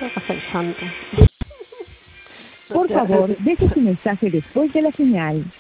pasa el santo. Por favor, deje su mensaje después de la señal.